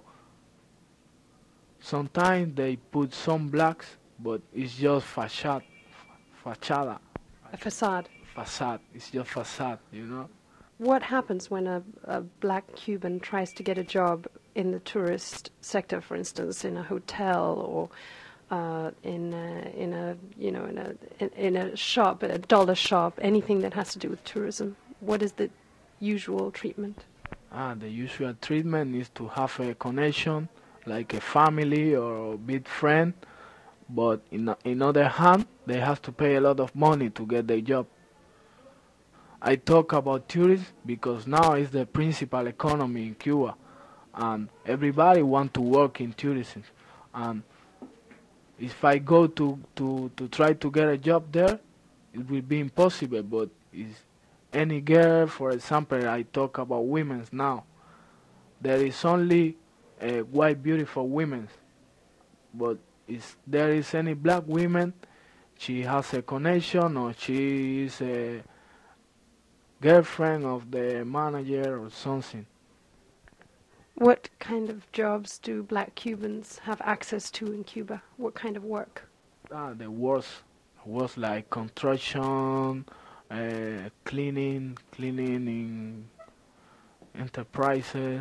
sometimes they put some blacks, but it's just facade, fachada. A facade. Facade. It's just facade, you know. What happens when a, a black Cuban tries to get a job in the tourist sector, for instance, in a hotel or uh, in a, in a you know in a in, in a shop, a dollar shop, anything that has to do with tourism? What is the usual treatment? Ah, the usual treatment is to have a connection, like a family or a big friend, but in in other hand, they have to pay a lot of money to get their job. I talk about tourism because now it's the principal economy in Cuba, and everybody want to work in tourism. And if I go to, to, to try to get a job there, it will be impossible. But is any girl, for example, I talk about women now. There is only uh, white beautiful women, but if there is any black woman, she has a connection or she is a girlfriend of the manager or something. What kind of jobs do black Cubans have access to in Cuba? What kind of work? Ah, the worst was like construction, uh, cleaning, cleaning in enterprises.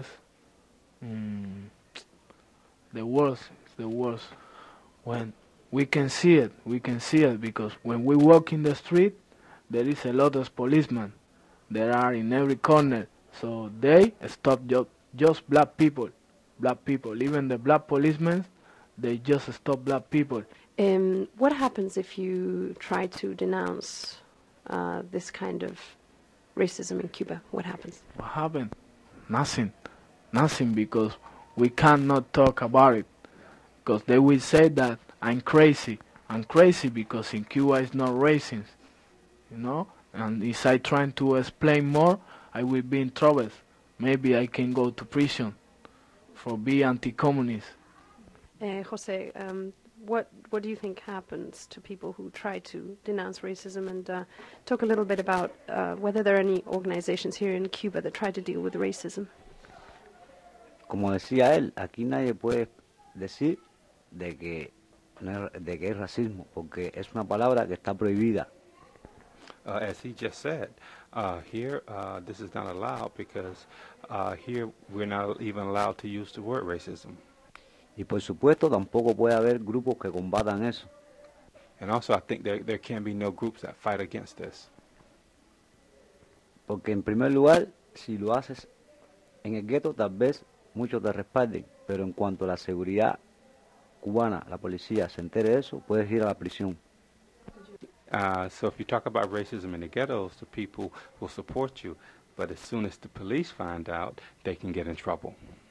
Mm, the worst, the worst. When we can see it, we can see it because when we walk in the street, there is a lot of policemen. There are in every corner. So they stop ju- just black people, black people. Even the black policemen, they just stop black people. Um, what happens if you try to denounce uh, this kind of racism in Cuba? What happens? What happened? Nothing, nothing, because we cannot talk about it. Because they will say that I'm crazy. I'm crazy because in Cuba it's not racist, you know? And if I try to explain more, I will be in trouble. Maybe I can go to prison for being anti-communist. Uh, Jose, um, what what do you think happens to people who try to denounce racism? And uh, talk a little bit about uh, whether there are any organizations here in Cuba that try to deal with racism. Como decía él, aquí nadie puede decir de que, no es- de que es racismo, porque es una palabra que está prohibida. Uh, as he just said, uh, here uh, this is not allowed because uh, here we're not even allowed to use the word racism. Y por supuesto tampoco puede haber grupos que combatan eso. And also I think there, there can be no groups that fight against this. Porque en primer lugar, si lo haces en el gueto, tal vez muchos te respalden, pero en cuanto a la seguridad cubana, la policía se entere de eso, puedes ir a la prisión. Uh, so if you talk about racism in the ghettos, the people will support you, but as soon as the police find out, they can get in trouble.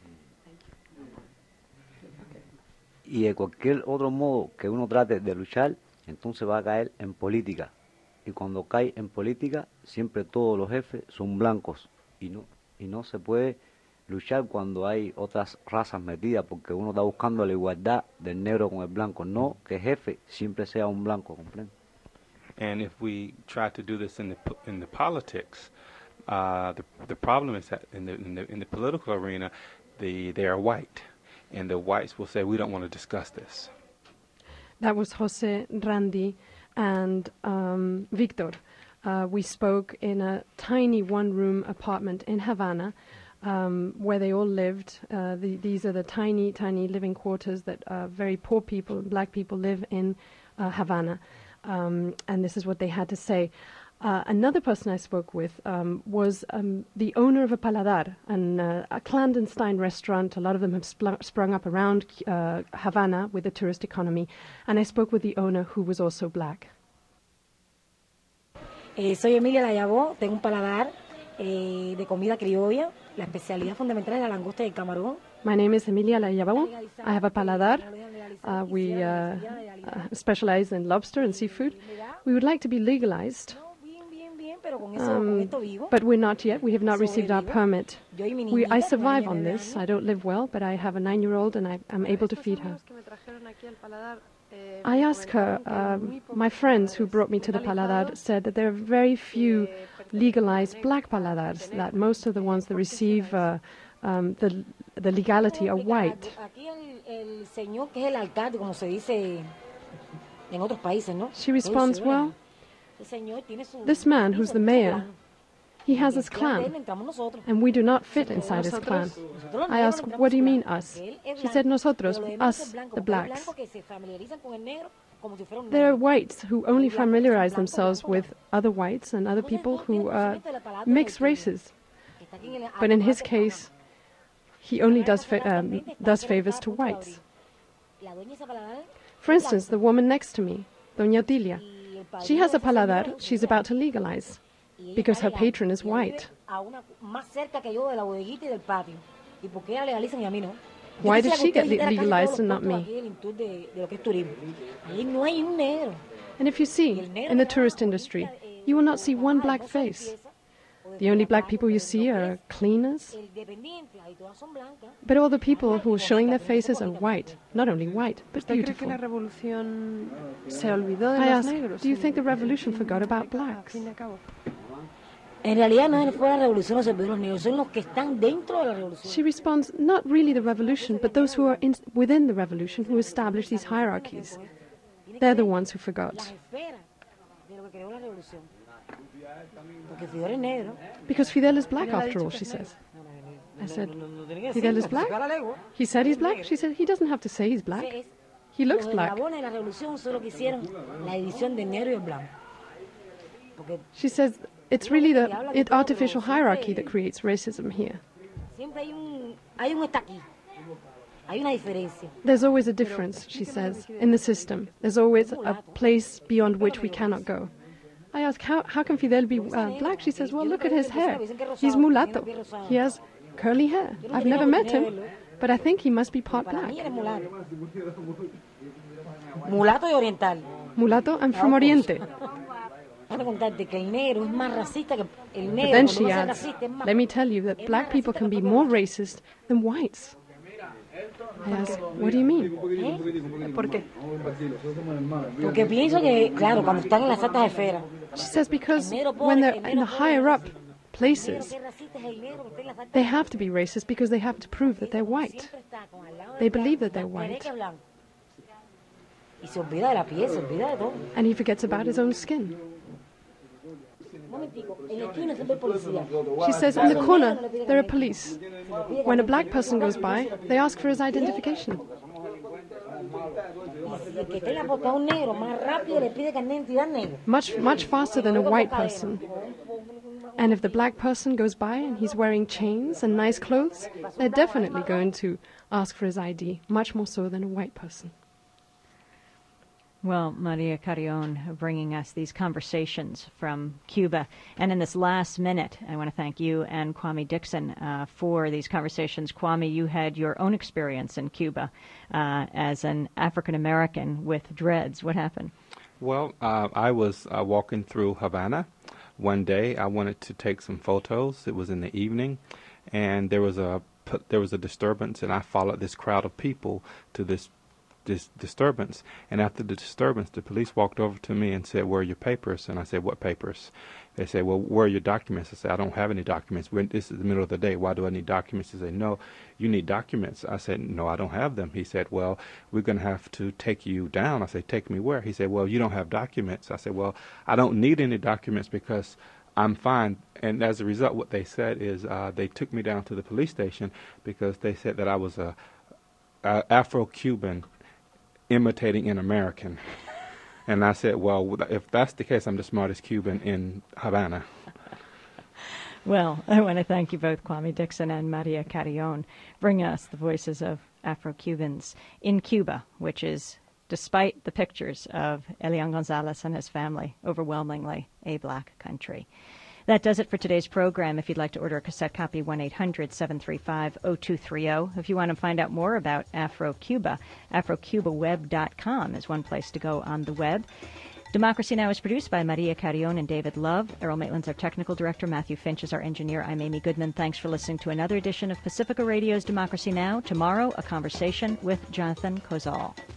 Y de cualquier otro modo que uno trate de luchar, entonces va a caer en política. Y cuando cae en política, siempre todos los jefes son blancos. Y no, y no se puede luchar cuando hay otras razas metidas, porque uno está buscando la igualdad del negro con el blanco, no que el jefe siempre sea un blanco, ¿comprende? And if we try to do this in the po- in the politics, uh, the the problem is that in the in the in the political arena, the they are white, and the whites will say we don't want to discuss this. That was Jose, Randy, and um, Victor. Uh, we spoke in a tiny one-room apartment in Havana, um, where they all lived. Uh, the, these are the tiny, tiny living quarters that uh, very poor people, black people, live in uh, Havana. Um, and this is what they had to say. Uh, another person I spoke with um, was um, the owner of a paladar, an, uh, a clandestine restaurant. A lot of them have spl- sprung up around uh, Havana with the tourist economy. And I spoke with the owner, who was also black. Eh, soy Emilia Layabó, tengo un paladar eh, de comida criolla. La especialidad fundamental es la langosta y el camarón. My name is Emilia Layabó. I have a paladar. Uh, we uh, uh, specialize in lobster and seafood. We would like to be legalized, um, but we're not yet. We have not received our permit. We, I survive on this. I don't live well, but I have a nine-year-old and I, I'm able to feed her. I asked her, um, my friends who brought me to the paladar said that there are very few legalized black paladars, that most of the ones that receive uh, um, the, the legality are white. El señor que es el alcalde, como se dice en otros países, ¿no? She responds, well, this man who's the mayor, he has his clan, and we do not fit inside his clan. I asked, what do you mean us? She said, nosotros, us, the blacks. There are whites who only familiarize themselves with other whites and other people who uh, mix races. But in his case, he only does, fa- um, does favors to whites. For instance, the woman next to me, Doña Otilia, she has a paladar she's about to legalize because her patron is white. Why does she get le- legalized and not me? And if you see, in the tourist industry, you will not see one black face. The only black people you see are cleaners. But all the people who are showing their faces are white. Not only white, but beautiful. I ask, do you think the revolution forgot about blacks? En realidad no fue la revolución los servidores negros, son los que están dentro de la revolución. She responds, not really the revolution, but those who are in, within the revolution who established these hierarchies. They're the ones who forgot. Because Fidel is black after all, she says. I said, Fidel is black? He said he's black? She said, he doesn't have to say he's black. He looks black. She says, it's really the it artificial hierarchy that creates racism here. Siempre hay un, hay un está aquí. Hay una diferencia. There's always a difference, she says, in the system. There's always a place beyond which we cannot go. I ask, how, how can Fidel be uh, black? She says, well, look at his hair. He's mulatto. He has curly hair. I've never met him, but I think he must be part black. Mulato y oriental. Mulatto and from Oriente. But then she adds, let me tell you that black people can be more racist than whites. I ask, what do you mean? ¿Por qué? Porque pienso que, claro, cuando están en las altas esferas. She says because when they're in the higher up places, they have to be racist because they have to prove that they're white. They believe that they're white. And he forgets about his own skin. She says in the corner there are police. When a black person goes by, they ask for his identification. Much, much faster than a white person. And if the black person goes by and he's wearing chains and nice clothes, they're definitely going to ask for his I D, much more so than a white person. Well, Maria Carrion bringing us these conversations from Cuba. And in this last minute, I want to thank you and Kwame Dixon uh, for these conversations. Kwame, you had your own experience in Cuba uh, as an African-American with dreads. What happened? Well, uh, I was uh, walking through Havana one day. I wanted to take some photos. It was in the evening, and there was a there was a disturbance, and I followed this crowd of people to this this disturbance. And after the disturbance, the police walked over to me and said, "Where are your papers?" And I said, "What papers?" They said, "Well, where are your documents?" I said, "I don't have any documents. We're, this is the middle of the day. Why do I need documents?" He said, "No, you need documents." I said, "No, I don't have them." He said, "Well, we're going to have to take you down." I said, "Take me where?" He said, "Well, you don't have documents." I said, "Well, I don't need any documents because I'm fine." And as a result, what they said is uh, they took me down to the police station because they said that I was a, a Afro-Cuban imitating an American. And I said, well, if that's the case, I'm the smartest Cuban in Havana. Well, I want to thank you both, Kwame Dixon and Maria Carrion, bringing us the voices of Afro-Cubans in Cuba, which is, despite the pictures of Elian Gonzalez and his family, overwhelmingly a black country. That does it for today's program. If you'd like to order a cassette copy, one eight hundred seven three five oh two three oh. If you want to find out more about Afro-Cuba, afro cuba web dot com is one place to go on the web. Democracy Now! Is produced by Maria Carrion and David Love. Errol Maitland's our technical director. Matthew Finch is our engineer. I'm Amy Goodman. Thanks for listening to another edition of Pacifica Radio's Democracy Now! Tomorrow, a conversation with Jonathan Kozol.